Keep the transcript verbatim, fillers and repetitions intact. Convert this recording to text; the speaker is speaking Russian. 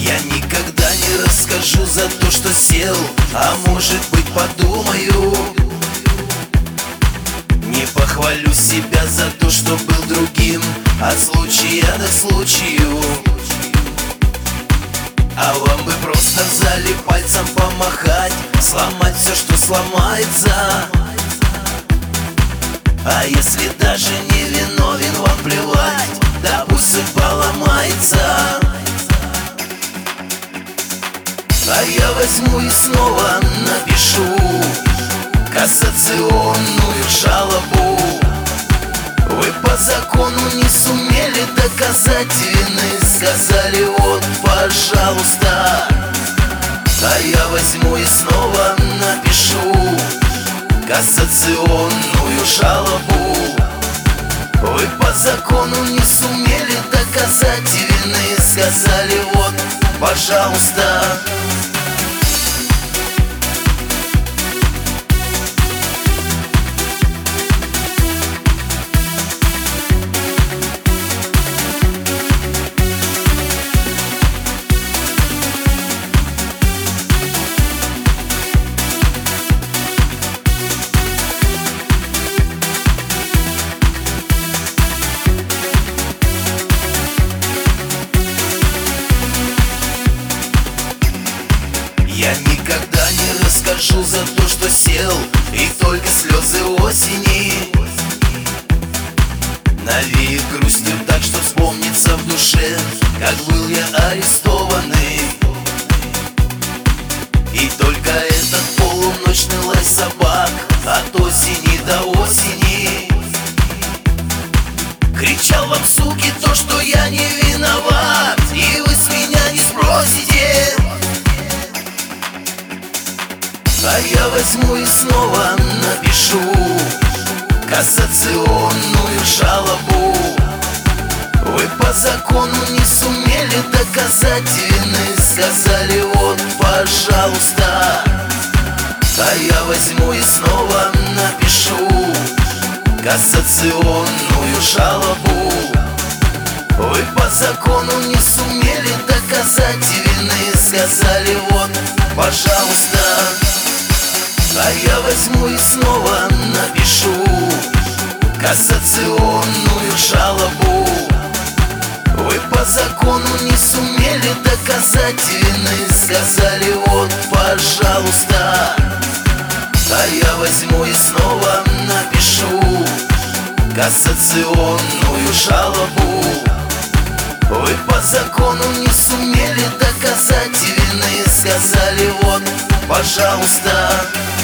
Я никогда не расскажу за то, что сел, а может быть подумаю. Не похвалю себя за то, что был другим, от случая до случаю. А вам бы просто в зале пальцем помахать, сломать все, что сломается. А если даже не виновен, вам плевать, да пусть судьба ломается. А я возьму и снова напишу кассационную жалобу. Вы по закону не сумели доказать вины, сказали вот, пожалуйста. А я возьму и снова напишу кассационную жалобу. Вы по закону не сумели доказать вины, сказали вот, пожалуйста. Я никогда не расскажу за то, что сел, и только слезы осени навеют грустью так, что вспомнится в душе, как был я арестованный. И только этот полуночный лай собак от осени до осени кричал вам, суки, то, что я не виноват, и вы с меня не спросите. А я возьму и снова напишу кассационную жалобу. Вы по закону не сумели доказать вины, сказали вот, пожалуйста. А я возьму и снова напишу кассационную жалобу. Вы по закону не сумели доказать вины, сказали вот, пожалуйста. А я возьму и снова напишу кассационную жалобу. Вы по закону не сумели доказать вины, сказали вот, пожалуйста. А я возьму и снова напишу кассационную жалобу. Вы по закону не сумели доказать вины, сказали вот, пожалуйста.